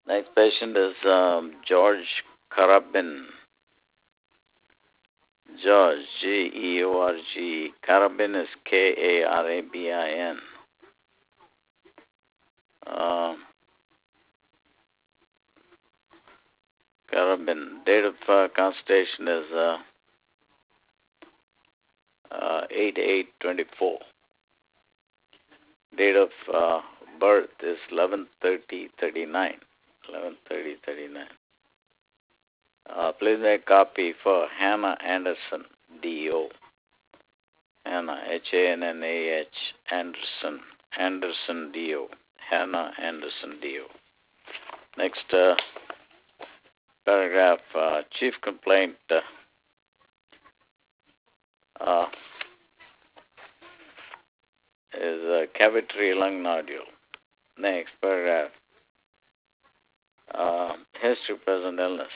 Next patient is George Karabin. George, Georg. Karabin is Karabin. Uh, Karabin. Date of consultation is 8/8/24. Date of birth is 11/30/39. 11/30/39. Please make copy for Hannah Anderson, D.O. Hannah, Hannah, Anderson, Anderson, D.O. Hannah Anderson, D.O. Next paragraph, chief complaint is cavitary lung nodule. Next paragraph, history present illness.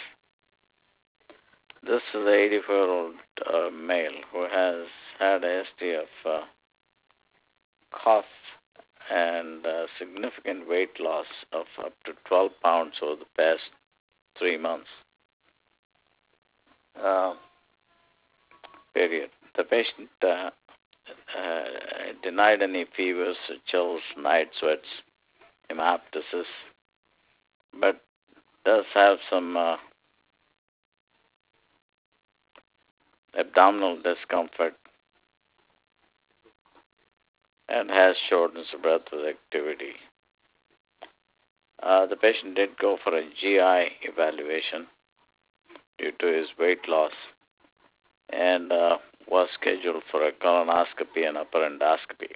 This is an 84-year-old male who has had a history of cough and significant weight loss of up to 12 pounds over the past 3 months. Period. The patient denied any fevers, chills, night sweats, hemoptysis, but does have some abdominal discomfort and has shortness of breath with activity. The patient did go for a GI evaluation due to his weight loss and was scheduled for a colonoscopy and upper endoscopy.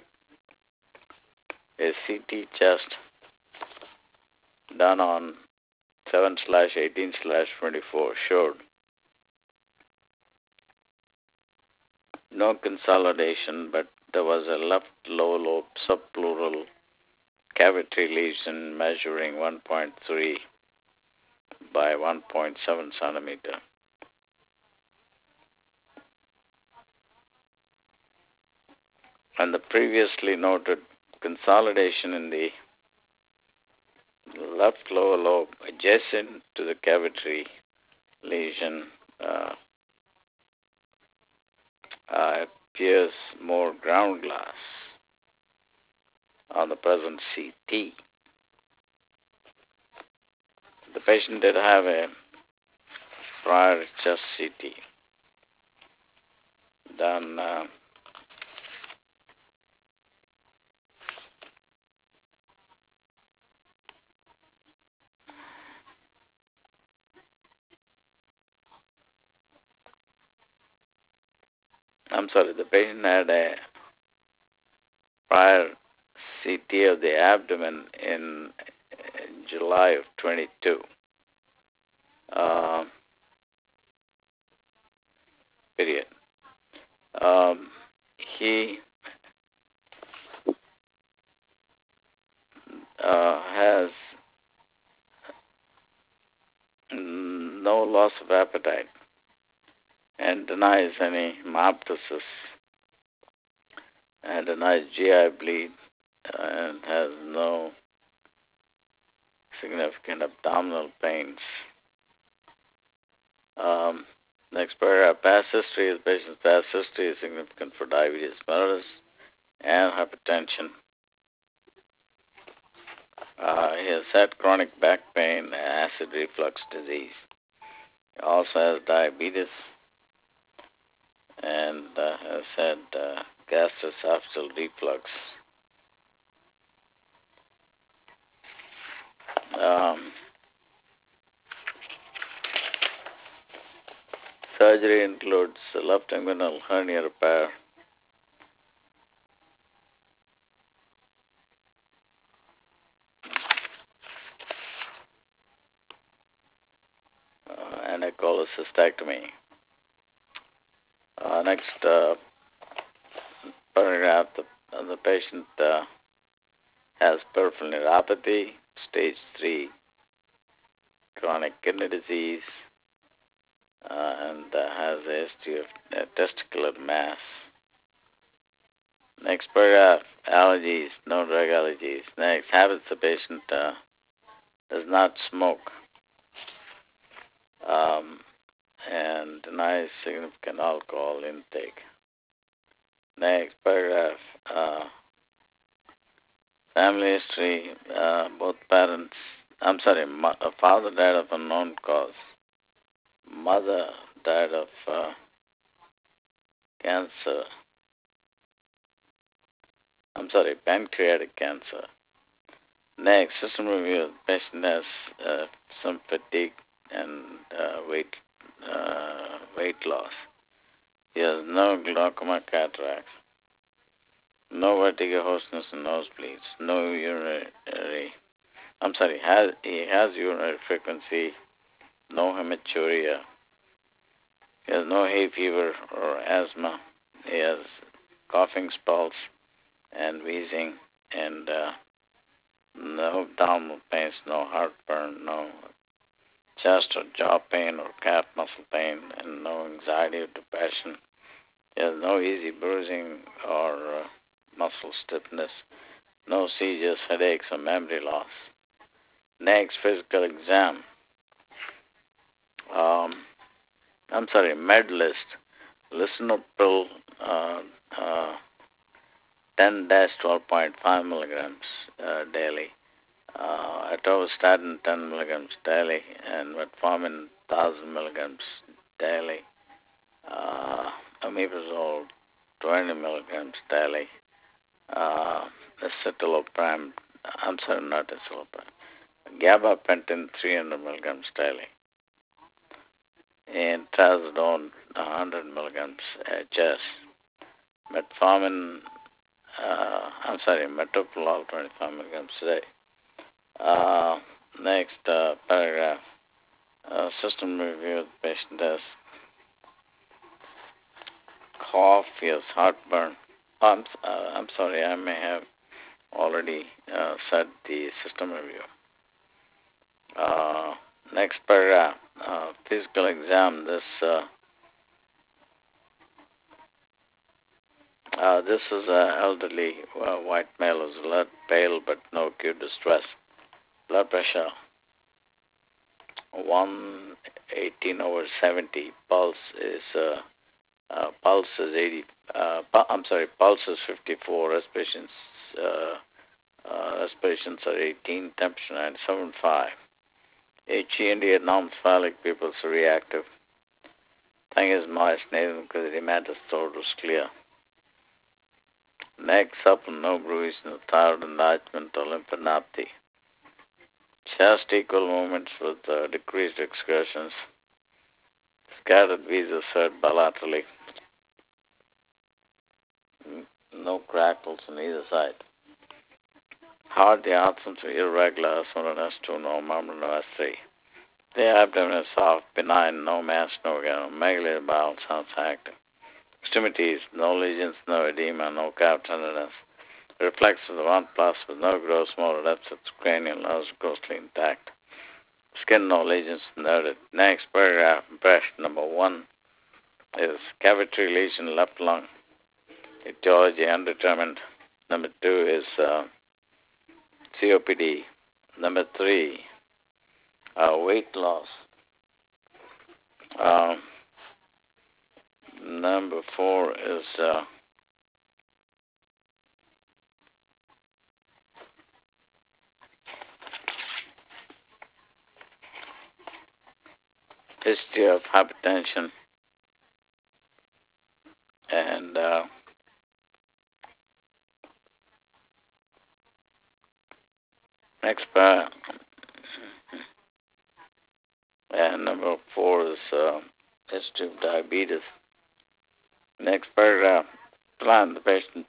A CT chest done on 7/18/24 showed no consolidation, but there was a left lower lobe subpleural cavity lesion measuring 1.3 by 1.7 centimeter. And the previously noted consolidation in the left lower lobe adjacent to the cavity lesion appears more ground glass on the present CT. The patient did have a prior chest CT done the patient had a prior CT of the abdomen in July of 22. Period. He has no loss of appetite and denies any hemoptysis and denies GI bleed and has no significant abdominal pains. Next paragraph, past history. The patient's past history is significant for diabetes mellitus and hypertension. He has had chronic back pain and acid reflux disease. He also has diabetes and has had gastroesophageal reflux. Surgery includes left inguinal hernia repair, and a cholecystectomy. Next paragraph, the patient has peripheral neuropathy, stage 3 chronic kidney disease, and has a history of testicular mass. Next paragraph, allergies, no drug allergies. Next, habits the patient does not smoke, and denies significant alcohol intake. Next paragraph. Family history. Both parents. Father died of unknown cause. Mother died of cancer. Pancreatic cancer. Next, system review. The patient has some fatigue and weight loss. He has no glaucoma, cataracts, no vertigo, hoarseness, and nosebleeds, no urinary. He has urinary frequency, no hematuria. He has no hay fever or asthma. He has coughing spells and wheezing, and no abdominal pains, no heartburn, no chest or jaw pain or calf muscle pain, and no anxiety or depression. He has no easy bruising or muscle stiffness, no seizures, headaches, or memory loss. Next, physical exam. Med list. Lisinopril 10-12.5 milligrams daily. Atorvastatin 10 milligrams daily, and metformin 1000 milligrams daily. Omeprazole 20 milligrams daily. Escitalopram, not escitalopram. Gabapentin 300 milligrams daily. And trazodone 100 milligrams HS. Metformin, metoprolol 25 milligrams a day. Next paragraph. System review. The patient has cough, he has heartburn. I may have already said the system review. Next paragraph. Physical exam. This is an elderly white male who's alert, pale, but no acute distress. Blood pressure 118/70. Pulse is 80. Pulse is 54. Respirations are 18. Temperature 97.5. HEND non-cephalic pupils are reactive. Tongue is moist, nasal because the edematous throat was clear. Neck supple, no bruise, no thyroid enlargement or lymphadenopathy. Chest equal movements with decreased excursions. Scattered visas heard bilaterally. No crackles on either side. Heart, the absence of irregular S1 and S2, no murmur, no S3. The abdomen is soft, benign, no mass, no megaly bowel sounds active. Extremities, no lesions, no edema, no calf tenderness. Reflex of the 1+ with no gross motor depth of cranial nerves grossly intact. Skin, no lesions noted. Next paragraph, impression number 1 is cavitary lesion left lung. Etiology undetermined. Number 2 is COPD. Number 3, weight loss. Number 4 is history of hypertension and next paragraph. And number 4 is history of diabetes. Next paragraph. Plan. The patient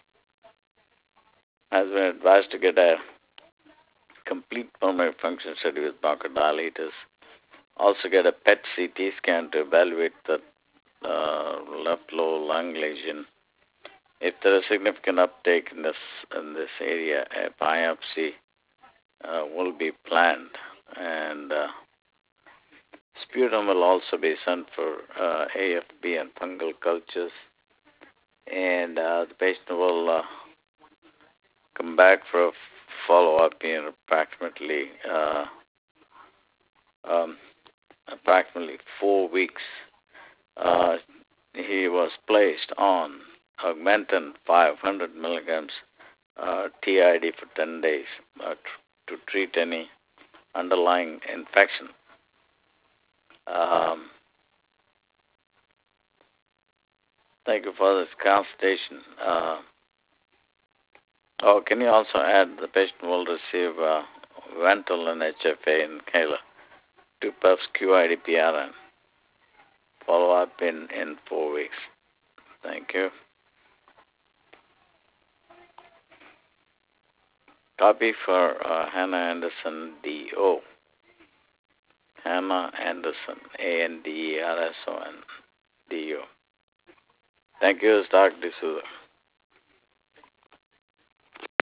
has been advised to get a complete pulmonary function study with bronchodilators. Also get a PET CT scan to evaluate the left lower lung lesion. If there is significant uptake in this area, a biopsy will be planned, and sputum will also be sent for AFB and fungal cultures, and the patient will come back for a follow-up in approximately 4 weeks. He was placed on Augmentin 500 milligrams TID for 10 days to treat any underlying infection. Thank you for this consultation. Can you also add the patient will receive Ventolin HFA inhaler, 2 puffs QID PRN. Follow up in 4 weeks. Thank you. Copy for Hannah Anderson, D.O. Hannah Anderson, ANDERSON, D.O. Thank you, Dr. D'Souza.